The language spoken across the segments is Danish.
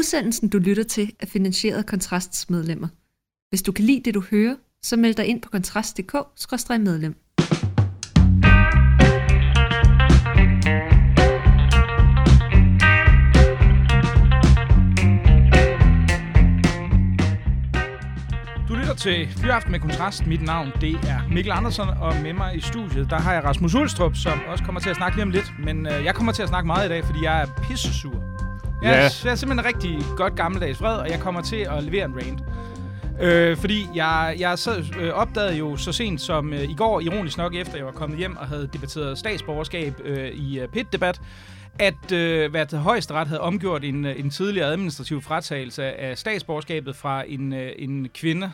Udsendelsen, du lytter til, er finansieret af Kontrasts medlemmer. Hvis du kan lide det, du hører, så meld dig ind på kontrast.dk/medlem. Du lytter til Fyraften med Kontrast. Mit navn, det er Mikkel Andersen, og med mig i studiet, der har jeg Rasmus Ulstrup, som også kommer til at snakke lige om lidt. Men jeg kommer til at snakke meget i dag, fordi jeg er pissesur. Jeg er simpelthen rigtig godt gammeldags vred, og jeg kommer til at levere en rant. Fordi jeg opdagede jo så sent som i går, ironisk nok efter jeg var kommet hjem og havde debatteret statsborgerskab i PIT-debat, at Højesteret havde omgjort en tidligere administrativ fratagelse af statsborgerskabet fra en kvinde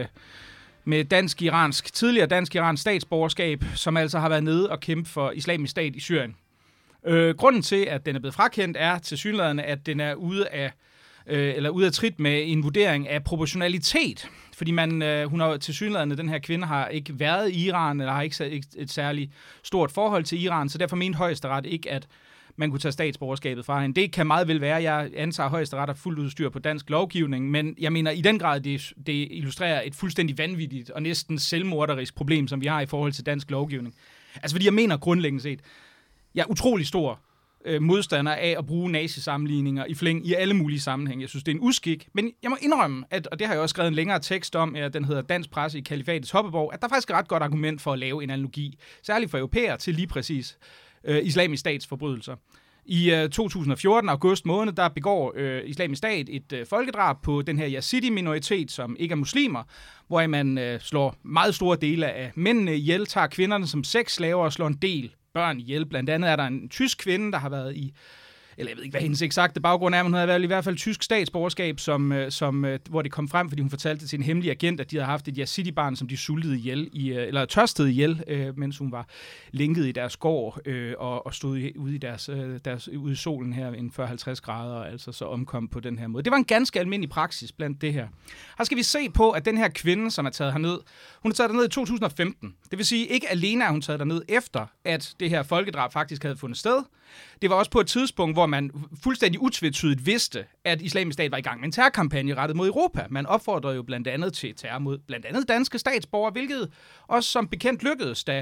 med tidligere dansk-iransk statsborgerskab, som altså har været nede og kæmpe for Islamisk Stat i Syrien. Grunden til, at den er blevet frakendt, er tilsyneladende, at den er ude af trit med en vurdering af proportionalitet. Fordi hun har tilsyneladende, den her kvinde, har ikke været i Iran, eller har ikke et særligt stort forhold til Iran, så derfor mente Højesteret ikke, at man kunne tage statsborgerskabet fra hende. Det kan meget vel være. Jeg antager, at Højesteret er fuldt udstyr på dansk lovgivning, men jeg mener i den grad, det illustrerer et fuldstændig vanvittigt og næsten selvmorderisk problem, som vi har i forhold til dansk lovgivning. Altså fordi jeg mener grundlæggende set, jeg er utrolig stor modstander af at bruge nazisammenligninger i flæng i alle mulige sammenhænge. Jeg synes, det er en uskik, men jeg må indrømme, og det har jeg også skrevet en længere tekst om, den hedder Dansk Presse i Kalifatets Hoppeborg, at der faktisk er et ret godt argument for at lave en analogi, særligt for europæer, til lige præcis Islamisk Stats forbrydelser. I 2014, august måned, der begår Islamisk Stat et folkedrab på den her yazidi-minoritet, som ikke er muslimer, hvor man slår meget store dele af mændene ihjel, tager kvinderne som sexslaver og slår en del børn ihjel. Blandt andet er der en tysk kvinde, der har været i, eller jeg ved ikke, hvad hendes eksakte baggrund er, men hun havde været i hvert fald tysk statsborgerskab, hvor det kom frem, fordi hun fortalte til en hemmelig agent, at de havde haft et yazidi-barn, som de sultede ihjel, eller tørstede ihjel, mens hun var lænket i deres gård og stod ude i solen her en 40-50 grader, altså så omkom på den her måde. Det var en ganske almindelig praksis blandt det her. Her skal vi se på, at den her kvinde, som er taget herned, hun er taget derned i 2015. Det vil sige, ikke alene er hun taget derned efter, at det her folkedrab faktisk havde fundet sted. Det var også på et tidspunkt, hvor man fuldstændig utvetydigt vidste, at Islamisk Stat var i gang med en terrorkampagne rettet mod Europa. Man opfordrede jo blandt andet til terror mod blandt andet danske statsborgere, hvilket også som bekendt lykkedes, da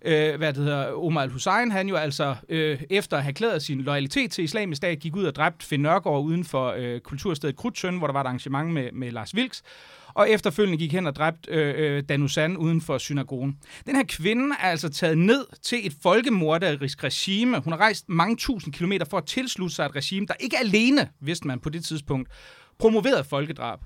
Omar al-Hussein, han jo altså efter at have erklæret sin loyalitet til Islamisk Stat, gik ud og dræbte Finn Nørgaard uden for kulturstedet Krudtsøn, hvor der var et arrangement med Lars Vilks, og efterfølgende gik hen og dræbte Danussan uden for synagogen. Den her kvinde er altså taget ned til et folkemorderisk regime. Hun har rejst mange tusind kilometer for at tilslutte sig et regime, der ikke alene, vidste man på det tidspunkt, promoverede folkedrab.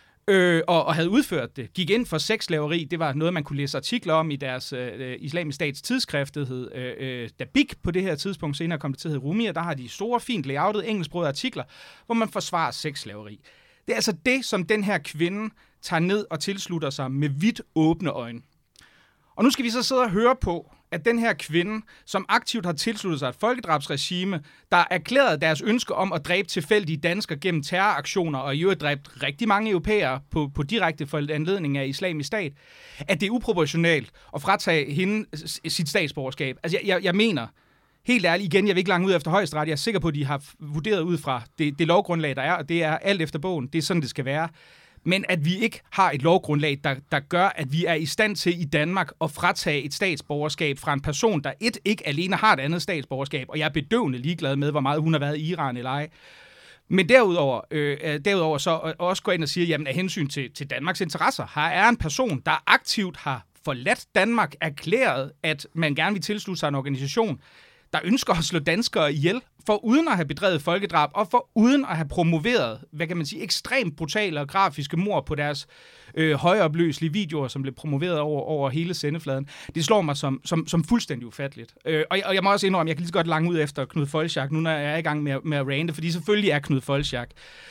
Og havde udført det. Gik ind for sexslaveri. Det var noget, man kunne læse artikler om i deres Islamisk Stats tidsskrift. Det hed Dabik på det her tidspunkt. Senere kom det til at hedde Rumia. Der har de store, fint layoutet, engelsksprogede artikler, hvor man forsvarer sexslaveri. Det er altså det, som den her kvinde tager ned og tilslutter sig med vidt åbne øjne. Og nu skal vi så sidde og høre på, at den her kvinde, som aktivt har tilsluttet sig et folkedrabsregime, der erklærede deres ønske om at dræbe tilfældige danskere gennem terroraktioner, og i øvrigt dræbt rigtig mange europæere på direkte foranledning af Islamisk Stat, at det er uproportionalt at fratage hende sit statsborgerskab. Altså jeg mener, helt ærligt igen, jeg vil ikke langt ud efter Højesteret, jeg er sikker på, at de har vurderet ud fra det lovgrundlag, der er, og det er alt efter bogen, det er sådan, det skal være. Men at vi ikke har et lovgrundlag, der gør, at vi er i stand til i Danmark at fratage et statsborgerskab fra en person, der ikke alene har et andet statsborgerskab, og jeg er bedøvende ligeglad med, hvor meget hun har været i Iran eller ej. Men derudover så også gå ind og sige, jamen af hensyn til Danmarks interesser, her er en person, der aktivt har forladt Danmark, erklæret, at man gerne vil tilslutte sig en organisation, der ønsker at slå danskere ihjel, for uden at have bedrevet folkedrab, og for uden at have promoveret, ekstremt brutale og grafiske mord på deres højopløselige videoer, som blev promoveret over hele sendefladen. Det slår mig som fuldstændig ufatteligt. Og jeg må også indrømme, jeg kan lige så godt lange ud efter Knud Folchak, nu når jeg er i gang med at rante, fordi selvfølgelig er Knud Folchak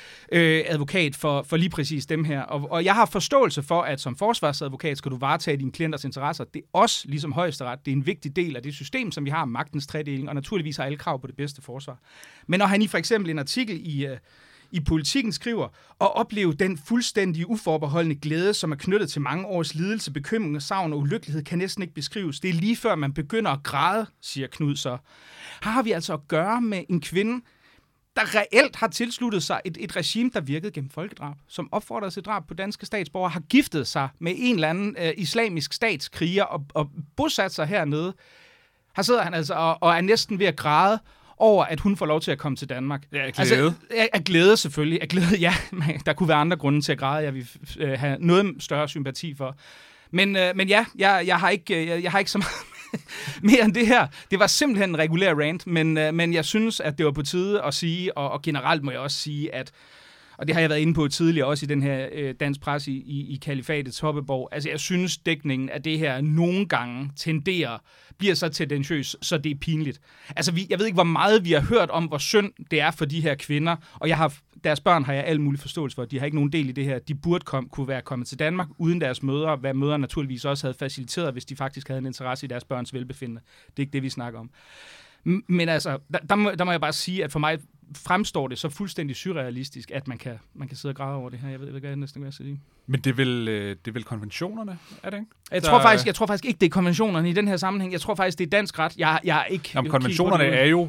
advokat for lige præcis dem her. Og jeg har forståelse for, at som forsvarsadvokat skal du varetage dine klienters interesser. Det er også, ligesom Højesteret, det er en vigtig del af det system, som vi har, magtens tredeling, og naturligvis har alle krav på det bedste forsvar. Men når han i for eksempel en artikel i Politikken skriver, og opleve den fuldstændige uforbeholdende glæde, som er knyttet til mange års lidelse, bekymring, savn og ulykkelighed, kan næsten ikke beskrives. Det er lige før man begynder at græde, siger Knud så. Her har vi altså at gøre med en kvinde, der reelt har tilsluttet sig et regime, der virkede gennem folkedrab, som opfordrede til drab på danske statsborgere, har giftet sig med en eller anden islamisk statskriger og bosat sig hernede. Her sidder han altså og er næsten ved at græde over, at hun får lov til at komme til Danmark. Ja, glæde. Altså, af glæde selvfølgelig. Af glæde, ja. Der kunne være andre grunde til at græde, jeg vil have noget større sympati for. Men ja, jeg har ikke så meget mere end det her. Det var simpelthen en regulær rant, men jeg synes, at det var på tide at sige, og generelt må jeg også sige, at, og det har jeg været inde på tidligere, også i den her dansk presse i Kalifatets Hoppeborg, altså jeg synes, dækningen af det her nogle gange bliver så tendentiøs, så det er pinligt. Altså jeg ved ikke, hvor meget vi har hørt om, hvor synd det er for de her kvinder, og deres børn har jeg al mulig forståelse for. De har ikke nogen del i det her. De burde kunne være kommet til Danmark uden deres mødre, hvad mødre naturligvis også havde faciliteret, hvis de faktisk havde en interesse i deres børns velbefindende. Det er ikke det, vi snakker om. Men altså, der må jeg bare sige, at for mig fremstår det så fuldstændig surrealistisk, at man kan sidde og græde over det her. Jeg ved ikke, hvad jeg næsten vil sige. Men det er vel konventionerne, er det ikke? Jeg tror faktisk ikke, det er konventionerne i den her sammenhæng. Jeg tror faktisk, det er dansk ret. Jeg er ikke... Jamen, konventionerne er jo...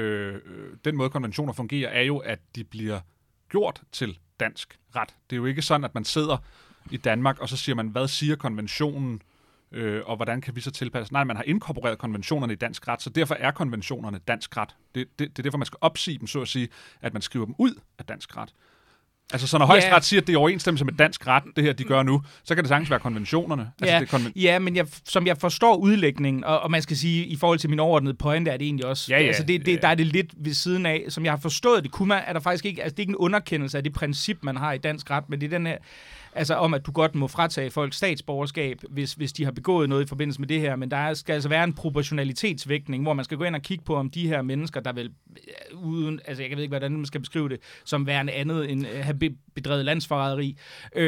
den måde, konventioner fungerer, er jo, at de bliver gjort til dansk ret. Det er jo ikke sådan, at man sidder i Danmark, og så siger man, hvad siger konventionen, og hvordan kan vi så tilpasse? Nej, man har inkorporeret konventionerne i dansk ret, så derfor er konventionerne dansk ret. Det er derfor, man skal opsige dem, så at sige, at man skriver dem ud af dansk ret. Altså, så når højesteret siger, at det er overensstemmelse med dansk ret, det her, de gør nu, så kan det sagtens være konventionerne. Altså, men som jeg forstår udlægningen, og man skal sige, i forhold til min overordnede pointe, er det egentlig også... Altså, der er det lidt ved siden af, som jeg har forstået det, er der faktisk ikke... Altså, det er ikke en underkendelse af det princip, man har i dansk ret, men det er den her... Altså om, at du godt må fratage folk statsborgerskab, hvis de har begået noget i forbindelse med det her, men der skal altså være en proportionalitetsvægtning, hvor man skal gå ind og kigge på, om de her mennesker, der vel uden, altså jeg ved ikke, hvordan man skal beskrive det, som værende andet end have bedrevet landsforræderi,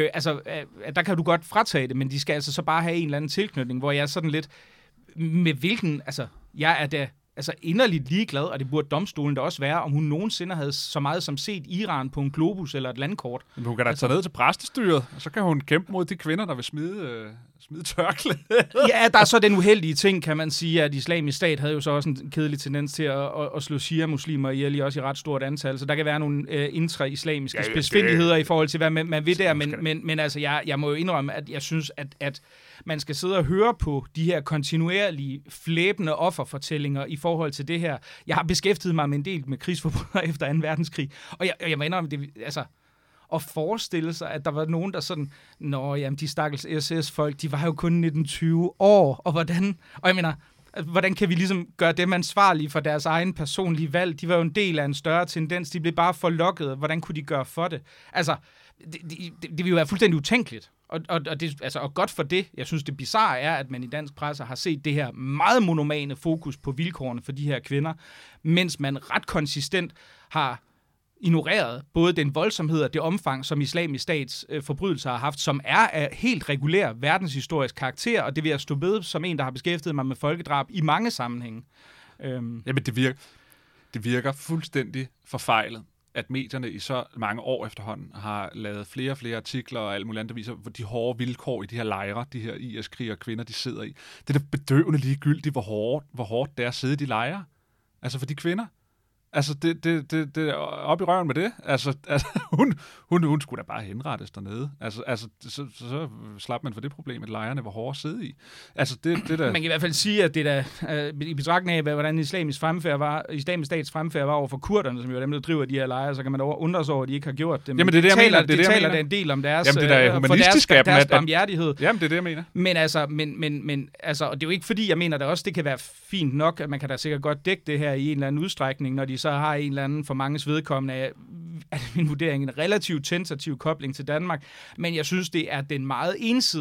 der kan du godt fratage det, men de skal altså så bare have en eller anden tilknytning, hvor jeg er sådan lidt, med hvilken, altså jeg er da inderligt ligeglad, og det burde domstolen da også være, om hun nogensinde havde så meget som set Iran på en globus eller et landkort. Men hun kan da tage ned til præstestyret, og så kan hun kæmpe mod de kvinder, der vil smide tørklæde. Ja, der er så den uheldige ting, kan man sige, at Islamisk Stat havde jo så også en kedelig tendens til at slå shia-muslimer ihjel, også i ret stort antal, så der kan være nogle intra-islamiske spidsfindigheder i forhold til, hvad man vil der, men altså, jeg må jo indrømme, at jeg synes, at man skal sidde og høre på de her kontinuerlige, flæbende offerfortællinger i forhold til det her. Jeg har beskæftiget mig med en del med krigsforbrydere efter 2. verdenskrig, og jeg må indrømme, det, altså, at forestille sig, at der var nogen, der sådan, de stakkels SS-folk, de var jo kun 19-20 år, og jeg mener, hvordan kan vi ligesom gøre dem ansvarlige for deres egen personlige valg? De var jo en del af en større tendens, de blev bare forlokket. Hvordan kunne de gøre for det? Altså, det vil jo være fuldstændig utænkeligt. Og godt for det. Jeg synes, det bizarre er, at man i dansk presse har set det her meget monomane fokus på vilkårene for de her kvinder, mens man ret konsistent har ignoreret både den voldsomhed og det omfang, som Islamisk Stats forbrydelser har haft, som er af helt regulær verdenshistorisk karakter, og det vil jeg stå ved som en, der har beskæftiget mig med folkedrab i mange sammenhænge. Jamen, det virker fuldstændig forfejlet, at medierne i så mange år efterhånden har lavet flere og flere artikler og alt muligt andet, der viser, hvor de hårde vilkår i de her lejre, de her IS-krigere og kvinder, de sidder i. Det er da bedøvende ligegyldigt, hvor hårdt det er at sidde i de lejre. Altså for de kvinder. Altså, det op i røven med det. Altså hun skulle da bare henrettes dernede. Så slap man for det problem, at lejrene var hårde at sidde i. Altså, det der... Man kan i hvert fald sige, at det der, i betragtning af, hvordan Islamisk Stats fremfærd var over for kurderne, som jo er dem, der driver de her lejre, så kan man undre sig over, at de ikke har gjort det. Men jamen, det taler da en del om deres, deres barmhjertighed. Jamen, det er det, jeg mener. Men og det er jo ikke fordi, jeg mener, det kan være fint nok, at man kan da sikkert godt dække det her i en eller anden udstrækning, når de så har en eller anden for manges vedkommende af min vurdering en relativt tentativ kobling til Danmark, men jeg synes, det er det meget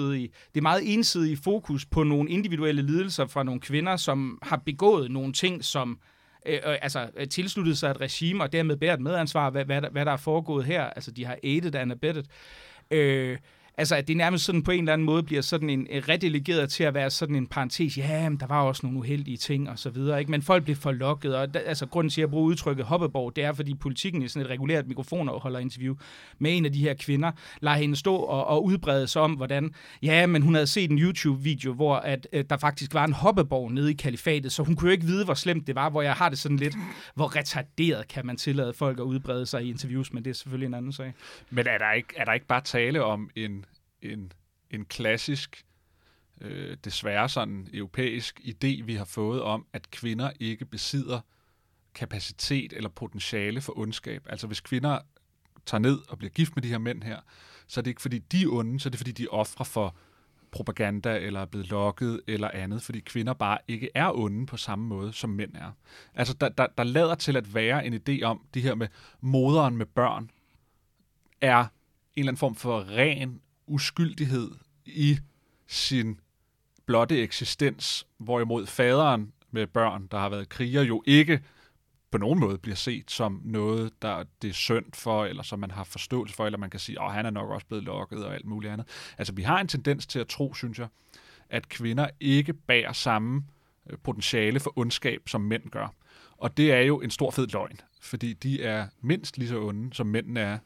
ensidige fokus på nogle individuelle lidelser fra nogle kvinder, som har begået nogle ting, som tilsluttet sig et regime, og dermed bærer et medansvar, hvad der er foregået her. Altså, de har aided and abetted. Altså, at det nærmest sådan på en eller anden måde bliver sådan en redelegeret til at være sådan en parentes. Ja, men der var også nogle uheldige ting og så videre, ikke? Men folk blev forlokket, og altså grunden til at bruge udtrykket hoppeborg, det er, fordi politikken i sådan et regulært mikrofonafholderinterview med en af de her kvinder, lader hende stå og udbrede sig om, hvordan, ja, men hun havde set en YouTube-video, hvor at der faktisk var en hoppeborg nede i kalifatet, så hun kunne jo ikke vide, hvor slemt det var, hvor jeg har det sådan lidt, hvor retarderet kan man tillade folk at udbrede sig i interviews, men det er selvfølgelig en anden sag. Men er der ikke bare tale om en klassisk, desværre sådan europæisk idé, vi har fået om, at kvinder ikke besidder kapacitet eller potentiale for ondskab? Altså hvis kvinder tager ned og bliver gift med de her mænd her, så er det ikke fordi de er onde, så er det fordi de er ofre for propaganda eller er blevet lokket eller andet, fordi kvinder bare ikke er onde på samme måde, som mænd er. Altså der lader til at være en idé om, det her med moderen med børn, er en eller anden form for ren uskyldighed i sin blotte eksistens, hvorimod faderen med børn, der har været kriger, jo ikke på nogen måde bliver set som noget, der det er synd for, eller som man har forståelse for, eller man kan sige, han er nok også blevet lokket og alt muligt andet. Altså, vi har en tendens til at tro, synes jeg, at kvinder ikke bærer samme potentiale for ondskab, som mænd gør. Og det er jo en stor fed løgn, fordi de er mindst lige så onde, som mændene er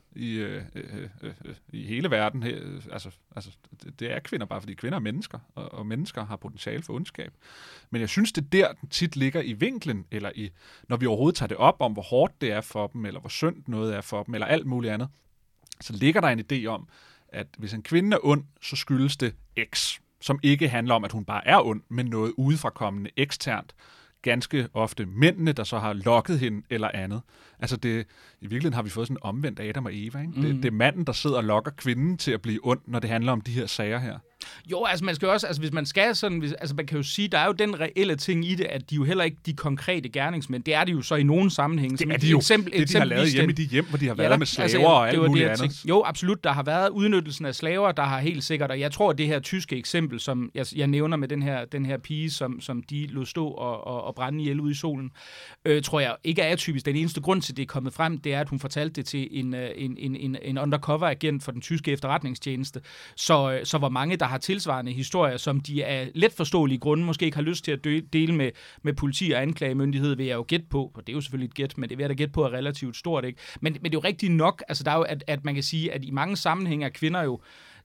i hele verden. Altså, det er kvinder bare, fordi kvinder er mennesker, og mennesker har potentiale for ondskab. Men jeg synes, det der den tit ligger i vinklen, eller når vi overhovedet tager det op om, hvor hårdt det er for dem, eller hvor synd noget er for dem, eller alt muligt andet, så ligger der en idé om, at hvis en kvinde er ond, så skyldes det X, som ikke handler om, at hun bare er ond, men noget udefrakommende eksternt. Ganske ofte mændene, der så har lokket hende eller andet. Altså i virkeligheden har vi fået sådan omvendt Adam og Eva. Ikke? Det er manden, der sidder og lokker kvinden til at blive ond, når det handler om de her sager her. Jo, altså man skal jo også, altså hvis man skal sådan, altså man kan jo sige, der er jo den reelle ting i det, at de jo heller ikke de konkrete gerningsmænd. Det er de jo så i nogen sammenhæng. Det er de jo. Det de har lavet hjemme i de hjem, hvor de har været med slaver og alt muligt andet. Jo, absolut. Der har været udnyttelsen af slaver, der har helt sikkert, og jeg tror, at det her tyske eksempel, som jeg nævner med den her pige, som de lod stå og brænde ihjel ude i solen, tror jeg ikke er atypisk. Den eneste grund til, det er kommet frem, det er, at hun fortalte det til en undercover-agent for den tyske efterretningstjeneste. Så hvor mange, der har tilsvarende historier, som de af let forståelige grunde måske ikke har lyst til at dele med politi og anklagemyndighed, vil jeg jo gætte på, og det er jo selvfølgelig et gæt, men det vil jeg da gætte på er relativt stort, ikke? Men det er jo rigtigt nok, altså der er jo, at man kan sige, at i mange sammenhænge er kvinder jo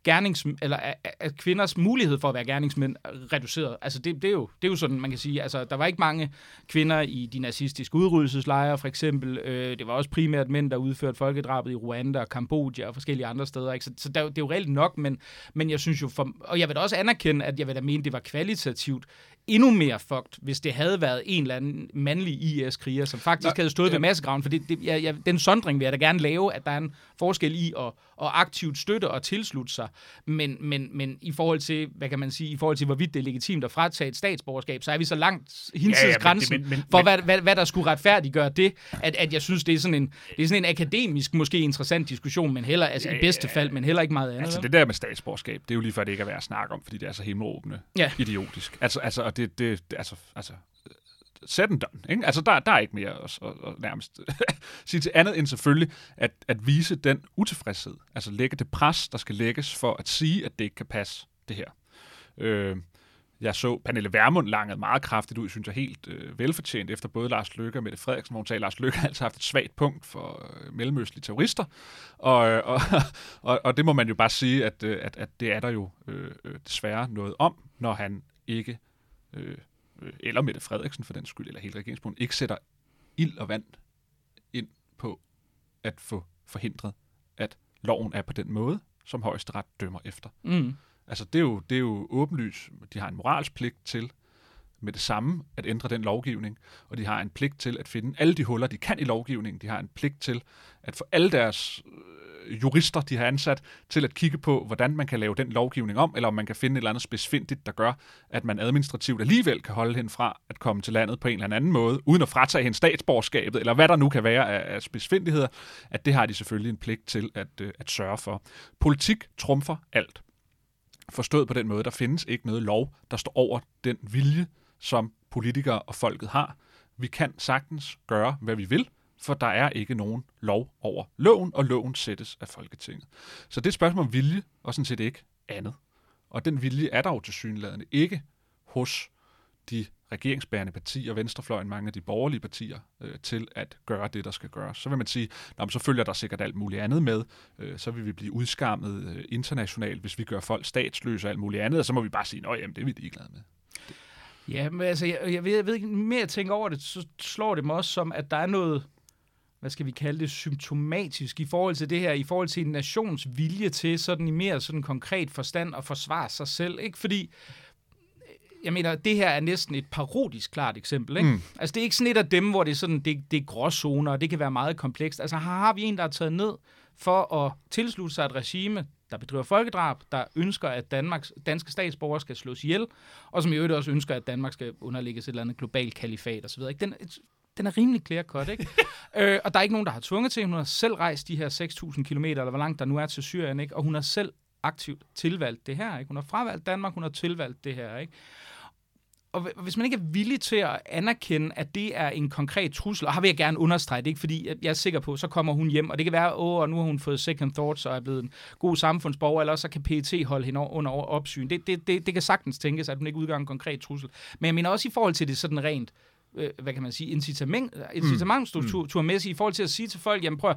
at kvinders mulighed for at være gerningsmænd reduceret. Altså det er jo sådan, man kan sige, altså der var ikke mange kvinder i de nazistiske udryddelseslejre, for eksempel. Det var også primært mænd, der udførte folkedrabet i Rwanda og Kambodja og forskellige andre steder, ikke? Så det er jo reelt nok, men jeg synes jo, og jeg vil da også anerkende, at jeg vil da mene, det var kvalitativt endnu mere fucked, hvis det havde været en eller anden mandlig IS-kriger, som faktisk havde stået ved massegraven, for den sondring vil jeg da gerne lave, at der er en forskel i at aktivt støtte og tilslutte sig, men i forhold til, hvad kan man sige, i forhold til, hvorvidt det er legitimt at fratage et statsborgerskab, så er vi så langt hinsides grænsen for, hvad der skulle retfærdiggøre det, at jeg synes, det er sådan en akademisk, måske interessant diskussion, men heller, altså i bedste fald, men heller ikke meget andet. Altså det der med statsborgerskab, det er jo lige før det ikke er værd at snakke om, fordi det er så himmelråbende idiotisk. Altså set and done, ikke? Altså, der er ikke mere at nærmest sige til andet end selvfølgelig at vise den utilfredshed. Altså lægge det pres, der skal lægges for at sige, at det ikke kan passe, det her. Jeg så Pernille Vermund langede meget kraftigt ud, synes jeg, helt velfortjent efter både Lars Løkke og Mette Frederiksen, hvor hun sagde, at Lars Løkke har altid haft et svagt punkt for mellemøstlige terrorister. Og det må man jo bare sige, at det er der jo desværre noget om, når han ikke eller Mette Frederiksen for den skyld, eller hele regeringspunkten, ikke sætter ild og vand ind på at få forhindret, at loven er på den måde, som Højesteret dømmer efter. Altså, det er jo åbenlyst. De har en moralsk pligt til med det samme at ændre den lovgivning, og de har en pligt til at finde alle de huller, de kan i lovgivningen. De har en pligt til at få alle deres jurister, de har ansat, til at kigge på, hvordan man kan lave den lovgivning om, eller om man kan finde et eller andet spidsfindigt, der gør, at man administrativt alligevel kan holde hende fra at komme til landet på en eller anden måde, uden at fratage hende statsborgerskabet, eller hvad der nu kan være af spidsfindigheder, at det har de selvfølgelig en pligt til at sørge for. Politik trumfer alt. Forstået på den måde, der findes ikke noget lov, der står over den vilje, som politikere og folket har. Vi kan sagtens gøre, hvad vi vil, for der er ikke nogen lov over loven, og loven sættes af Folketinget. Så det er et spørgsmål om vilje, og sådan set ikke andet. Og den vilje er der jo tilsyneladende ikke hos de regeringsbærende partier, venstrefløjen, mange af de borgerlige partier, til at gøre det, der skal gøres. Så vil man sige, så følger der sikkert alt muligt andet med. Så vil vi blive udskammet internationalt, hvis vi gør folk statsløse og alt muligt andet, og så må vi bare sige, jamen det er vi ligeglade med. Ja, men altså, jeg ved ikke, mere jeg tænker over det, så slår det mig også som, at der er noget, hvad skal vi kalde det, symptomatisk i forhold til det her, i forhold til en nations vilje til sådan i mere sådan konkret forstand at forsvare sig selv, ikke? Fordi jeg mener, det her er næsten et parodisk klart eksempel, ikke? Altså, det er ikke sådan et af dem, hvor det er sådan, det er gråzoner, og det kan være meget komplekst. Altså, her har vi en, der er taget ned for at tilslutte sig et regime, der bedriver folkedrab, der ønsker, at danske statsborgere skal slås ihjel, og som i øvrigt også ønsker, at Danmark skal underlægges et eller andet globalt kalifat osv. Den er rimelig clear-cut, ikke? Og der er ikke nogen, der har tvunget til. Hun har selv rejst de her 6.000 kilometer, eller hvor langt der nu er til Syrien, ikke? Og hun har selv aktivt tilvalgt det her, ikke? Hun har fravalgt Danmark, hun har tilvalgt det her, ikke? Og hvis man ikke er villig til at anerkende, at det er en konkret trussel, og her vil jeg gerne understrege det, ikke? Fordi jeg er sikker på, så kommer hun hjem, og det kan være, og nu har hun fået second thoughts, og er blevet en god samfundsborger, eller så kan PET holde hende under opsyn. Det kan sagtens tænkes, at hun ikke udgør en konkret trussel. Men jeg mener også i forhold til det sådan rent, hvad kan man sige, incitamentstrukturmæssigt, i forhold til at sige til folk, jamen prøv,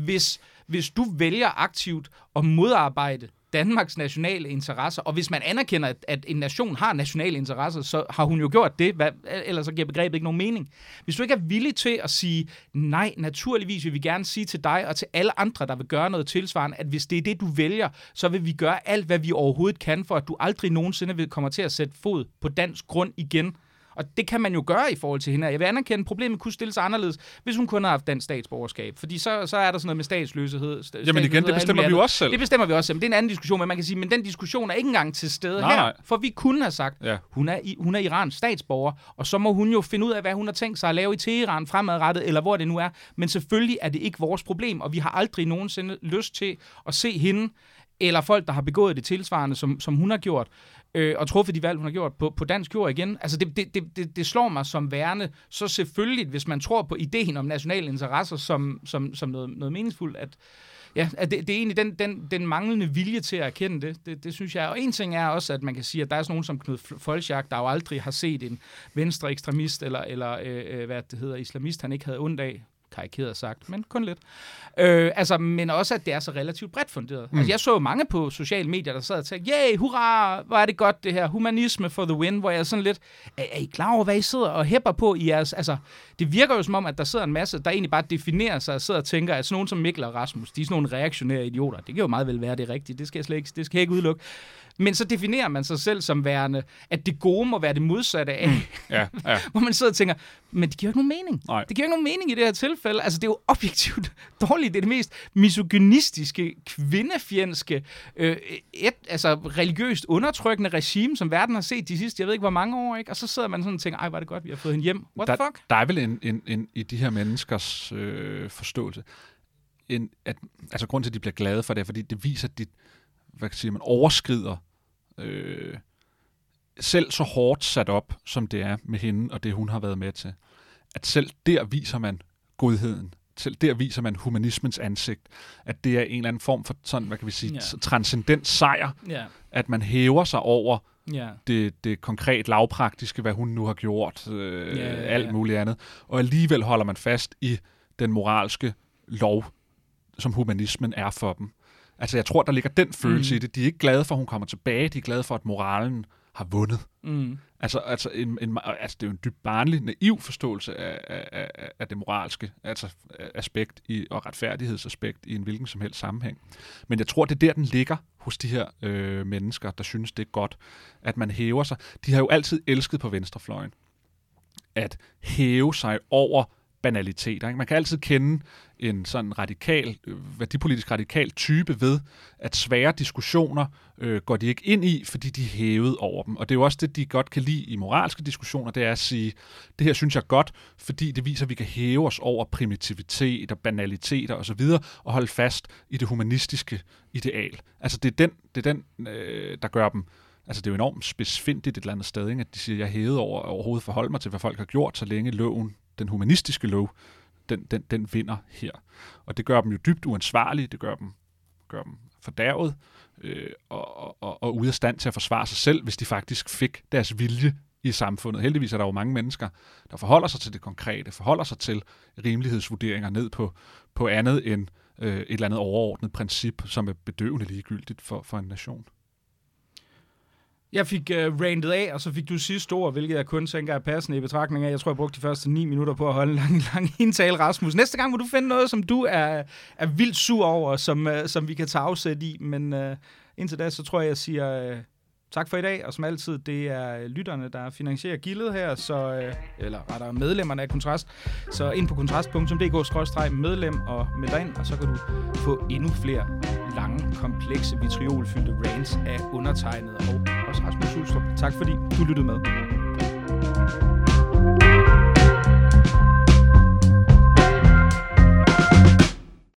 hvis du vælger aktivt at modarbejde Danmarks nationale interesser, og hvis man anerkender, at en nation har nationale interesser, så har hun jo gjort det, ellers så giver begrebet ikke nogen mening. Hvis du ikke er villig til at sige, nej, naturligvis vil vi gerne sige til dig og til alle andre, der vil gøre noget tilsvarende, at hvis det er det, du vælger, så vil vi gøre alt, hvad vi overhovedet kan, for at du aldrig nogensinde vil komme til at sætte fod på dansk grund igen. Og det kan man jo gøre i forhold til hende. Jeg vil anerkende, at problemet kunne stille sig anderledes, hvis hun kun har haft dansk statsborgerskab. Fordi så er der sådan noget med statsløshed. Jamen igen, det bestemmer vi jo også selv. Det bestemmer vi også selv. Men det er en anden diskussion, men man kan sige, men den diskussion er ikke engang til stede her. Nej. For vi kunne have sagt, hun er Irans statsborger, og så må hun jo finde ud af, hvad hun har tænkt sig at lave i Teheran fremadrettet, eller hvor det nu er. Men selvfølgelig er det ikke vores problem, og vi har aldrig nogensinde lyst til at se hende, eller folk, der har begået det tilsvarende, som hun har gjort, og truffet de valg, hun har gjort på dansk jord igen. Altså, det slår mig som værende, så selvfølgelig, hvis man tror på ideen om nationale interesser som noget meningsfuldt, at det er egentlig den manglende vilje til at erkende det synes jeg. Og en ting er også, at man kan sige, at der er sådan nogen som Knud Folchak, der jo aldrig har set en venstre ekstremist, eller hvad det hedder, islamist, han ikke havde ondt af, karikeret sagt, men kun lidt. Men også, at det er så relativt bredt funderet. Altså, jeg så mange på sociale medier, der sad og tænkte, hurra, hvor er det godt det her, humanisme for the win, hvor jeg sådan lidt, er I klar over, hvad I sidder og hæpper på i jeres, altså, det virker jo som om, at der sidder en masse, der egentlig bare definerer sig og sidder og tænker, at sådan nogen som Mikkel og Rasmus, de er sådan nogle reaktionære idioter. Det kan jo meget vel være, det er rigtigt, det skal jeg ikke udelukke. Men så definerer man sig selv som værende, at det gode må være det modsatte af. Hvor man sidder og tænker, men det giver ikke nogen mening. Nej. Det giver ikke nogen mening i det her tilfælde. Altså, det er jo objektivt dårligt. Det er det mest misogynistiske, kvindefjendske, religiøst undertrykkende regime, som verden har set de sidste, jeg ved ikke hvor mange år, ikke? Og så sidder man sådan og tænker, ej, var det godt, vi har fået hende hjem. What the fuck? Der er vel en i de her menneskers forståelse, grund til, at de bliver glade for det, fordi det viser, at man overskrider selv så hårdt sat op, som det er med hende og det, hun har været med til. At selv der viser man godheden. Selv der viser man humanismens ansigt. At det er en eller anden form for sådan, hvad kan vi sige, transcendent sejr. At man hæver sig over det konkret lavpraktiske, hvad hun nu har gjort, alt muligt andet. Og alligevel holder man fast i den moralske lov, som humanismen er for dem. Altså, jeg tror, der ligger den følelse i det. De er ikke glade for, at hun kommer tilbage. De er glade for, at moralen har vundet. Altså det er jo en dybt barnlig, naiv forståelse af det moralske aspekt og retfærdighedsaspekt i en hvilken som helst sammenhæng. Men jeg tror, det er der, den ligger hos de her mennesker, der synes, det er godt, at man hæver sig. De har jo altid elsket på venstrefløjen at hæve sig over banaliteter. Ikke? Man kan altid kende en sådan værdipolitisk radikal type ved, at svære diskussioner går de ikke ind i, fordi de er hævet over dem. Og det er jo også det, de godt kan lide i moralske diskussioner, det er at sige, det her synes jeg godt, fordi det viser, at vi kan hæve os over primitivitet og banaliteter osv., og holde fast i det humanistiske ideal. Altså det er den, der gør dem. Altså det er jo enormt spidsfindigt et eller andet sted, ikke? At de siger, at jeg er hævet over overhovedet forholde mig til, hvad folk har gjort, så længe loven, den humanistiske lov, den vinder her. Og det gør dem jo dybt uansvarlige, det gør dem fordærvet, og ude af stand til at forsvare sig selv, hvis de faktisk fik deres vilje i samfundet. Heldigvis er der jo mange mennesker, der forholder sig til det konkrete, forholder sig til rimelighedsvurderinger ned på andet end et eller andet overordnet princip, som er bedøvende ligegyldigt for en nation. Jeg fik rantet af, og så fik du sidste ord, hvilket jeg kun tænker er passende i betragtning af. Jeg tror, jeg brugte de første 9 minutter på at holde en lang indtale, Rasmus. Næste gang må du finde noget, som du er vildt sur over, som vi kan tage afsæt i. Men indtil da, så tror jeg siger tak for i dag. Og som altid, det er lytterne, der finansierer gildet her, eller rettere medlemmerne af Kontrast. Så ind på kontrast.dk/medlem og meld dig ind, og så kan du få endnu flere lange, komplekse, vitriolfyldte rants af undertegnet og også Rasmus Sulstrup. Tak fordi du lyttede med.